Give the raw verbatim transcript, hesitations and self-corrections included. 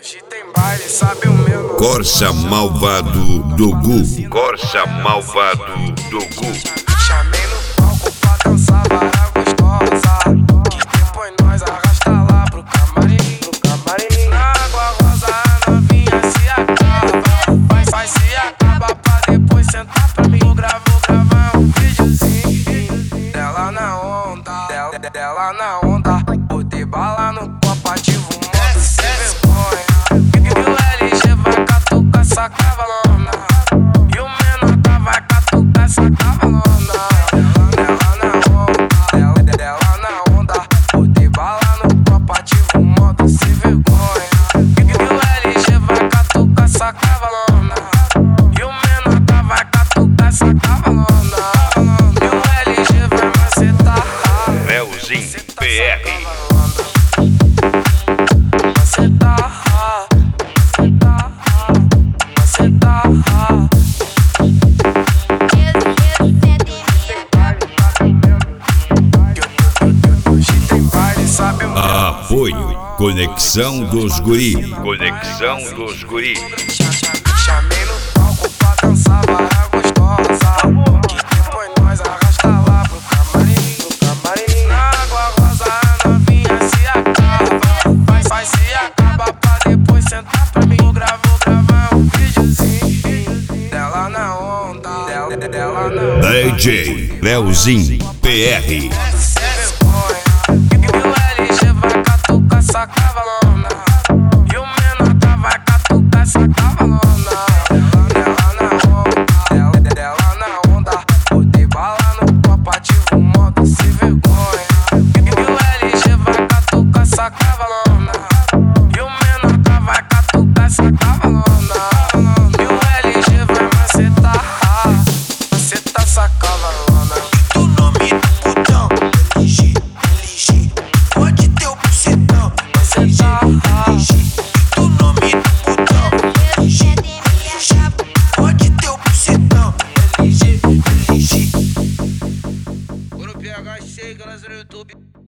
Hoje tem baile, sabe o meu nome. Corsa malvado do Gu. Corsa malvado do Gu. Chamei no palco pra dançar vara gostosa, que depois nós arrasta lá pro camarim, pro camarim. Na água rosa a novinha se acaba, vai, vai se acaba pra depois sentar pra mim. Vou gravar, vou gravar um videozinho dela na onda, dela, dela na onda. Botei bala no copo, ativo o modo sem vergonha. E o L G vai catucar essa cavalona, e o menor tá vai catucar essa cavalona. Dela na onda, dela, dela na onda. Botei bala no copo, ativo o modo sem vergonha. E o L G vai catucar essa cavalona, e o menor tá vai catucar essa cavalona. E o L G vai macetar Leozinho P R. Apoio Conexão dos Guri. Conexão dos Guri. Chamei no palco pra dançar vara gostosa, que depois nós arrasta lá pro camarim, pro camarim. Na água rosa a novinha se acaba, vai, vai se acaba pra depois sentar pra mim. Vou gravar, vou gravar um videozinho dela na onda, dela, dela na onda. D J Leozinho P R.